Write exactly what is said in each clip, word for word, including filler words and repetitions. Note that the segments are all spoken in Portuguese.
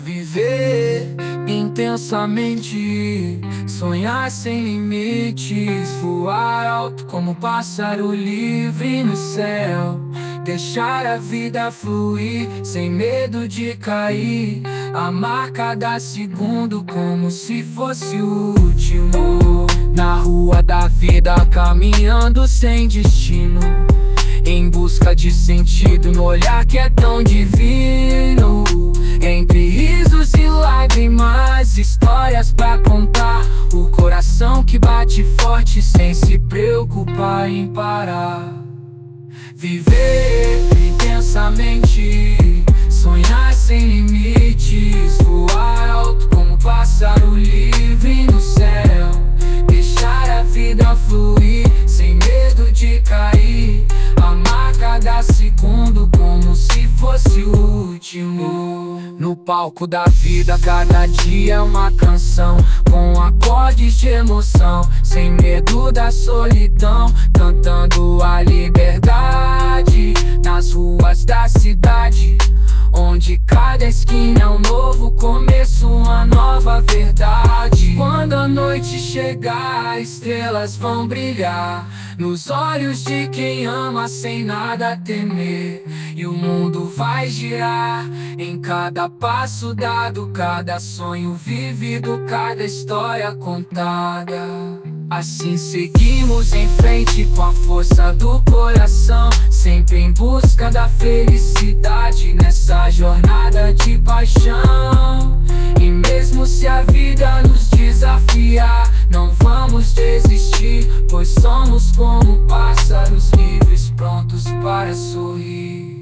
Viver intensamente, sonhar sem limites, voar alto como um pássaro livre no céu, deixar a vida fluir sem medo de cair, amar cada segundo como se fosse o último. Na rua da vida caminhando sem destino, em busca de sentido no olhar que é tão divino. Entre risos e lágrimas, histórias pra contar, o coração que bate forte sem se preocupar em parar. Viver intensamente, sonhar sem limites, voar alto como um pássaro livre no céu, deixar a vida fluir sem medo de cair, amar cada segundo como se fosse o último. No palco da vida cada dia é uma canção, com acordes de emoção, sem medo da solidão, cantando a liberdade nas ruas da cidade, onde cada esquina é um novo começo, uma nova verdade. Quando a noite chegar, estrelas vão brilhar nos olhos de quem ama sem nada temer, e o mundo vai girar em cada passo dado, cada sonho vivido, cada história contada. Assim seguimos em frente com a força do coração, sempre em busca da felicidade nessa jornada de paixão. E mesmo se a vida nos desafiar, não vamos desistir, pois somos como pássaros livres, prontos para sorrir.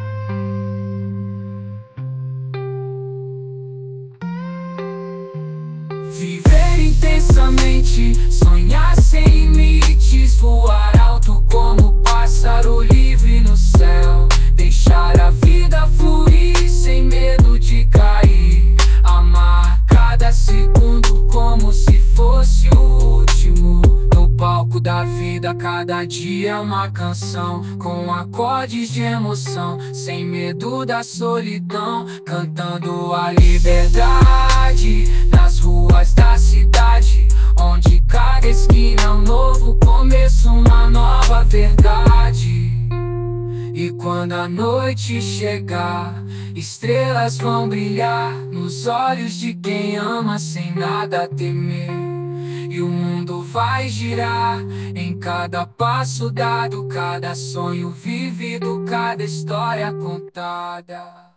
Viver intensamente, sonhar sem limites, voar alto como pássaro livre no céu, deixar a vida fluir sem medo de cair, amar cada segundo como se fosse o último. No palco da vida cada dia é uma canção, com acordes de emoção, sem medo da solidão, cantando a liberdade nas ruas da cidade, onde cada esquina é um novo começo, uma nova verdade. E quando a noite chegar, estrelas vão brilhar nos olhos de quem ama sem nada temer, e o mundo vai girar em cada passo dado, cada sonho vivido, cada história contada.